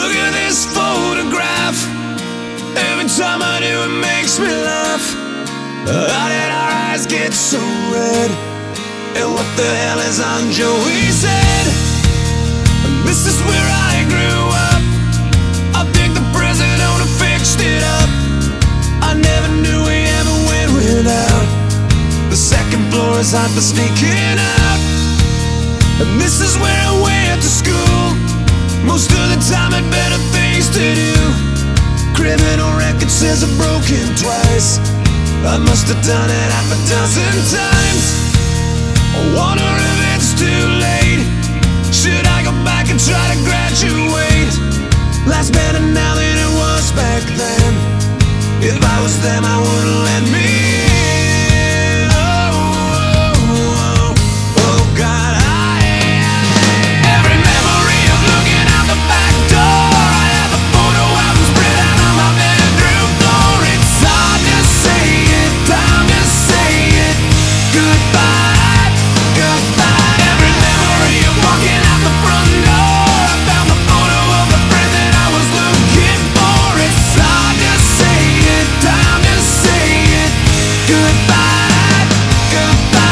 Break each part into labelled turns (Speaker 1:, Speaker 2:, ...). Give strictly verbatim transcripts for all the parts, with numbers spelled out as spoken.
Speaker 1: Look at this photograph. Every time I do it makes me laugh. How did our eyes get so red? And what the hell is on Joey's head? And this is where I grew up. I think the president fixed it up. I never knew we ever went without. The second floor is hot for sneaking out. And this is where I went to school. Most of the time had better things to do. Criminal record says I've broken twice. I must have done it half a dozen times. I wonder if it's too late. Should I go back and try to graduate? Life's better now than it was back then. If I was them, I wouldn't let me in. Oh, oh, oh, oh God, I every memory of looking out the back door. I have a photo album spread out on my bedroom floor. It's hard to say it, time to say it. Goodbye, goodbye. Every memory of walking out the front door. I found the photo of the friend that I was looking for. It's hard to say it, time to say it. Goodbye, goodbye.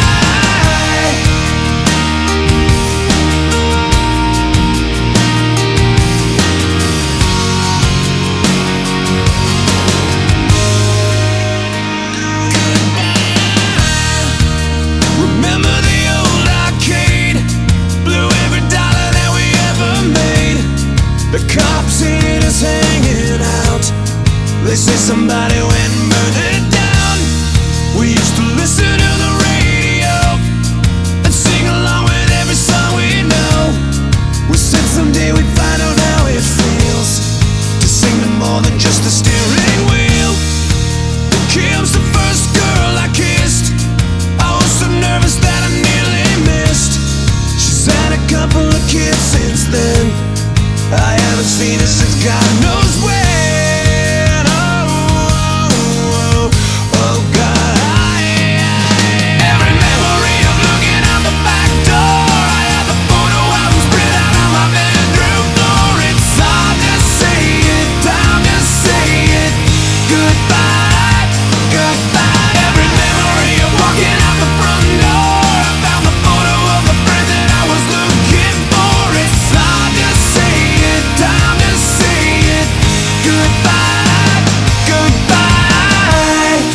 Speaker 1: Remember the old arcade? Blew every dollar that we ever made. The cops seen us hanging out. They say somebody went and burned it down. We used to listen to the radio and sing along with every song we know. We said someday we'd find out how it feels to sing to more than just a steering wheel. Then Kim's the first girl I kissed. I was so nervous that I nearly missed. She's had a couple of kids since then. I haven't seen her since God knows when. Oh, oh, oh, oh God, I every memory of looking out the back door. I have a photo album spread out on my bedroom floor. It's hard to say it, time to say it. Goodbye, goodbye. Every memory of walking out the front door. I found the photo of the friend that I was looking for. It's hard to say it, time to say it. Goodbye, goodbye.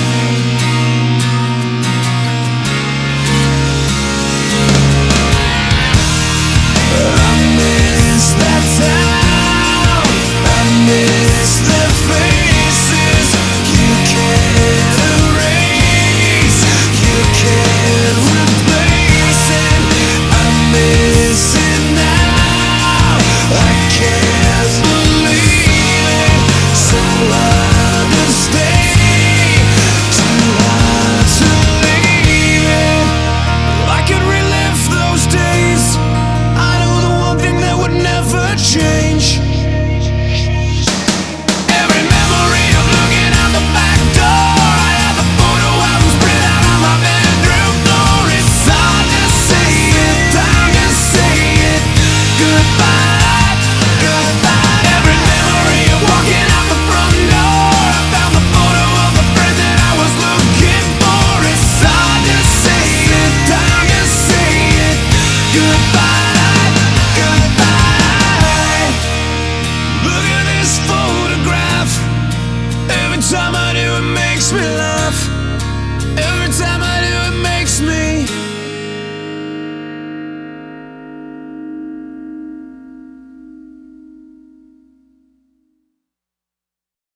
Speaker 1: I miss that town. I miss the faces. You can't erase, you can't replace it. I miss it now. I can't believe it. So hard to stay, too hard to leave it. If I could relive those days, I know the one thing that would never change. Every memory of looking out the back door. I have a photo album spread out on my bedroom floor. It's hard to say it, time to say it. Goodbye, goodbye. Every memory of walking out the front door. I found the photo of the friend that I was looking for. It's hard to say it, time to say it. Goodbye, goodbye. Look at this photograph. Every time I do it makes me laugh.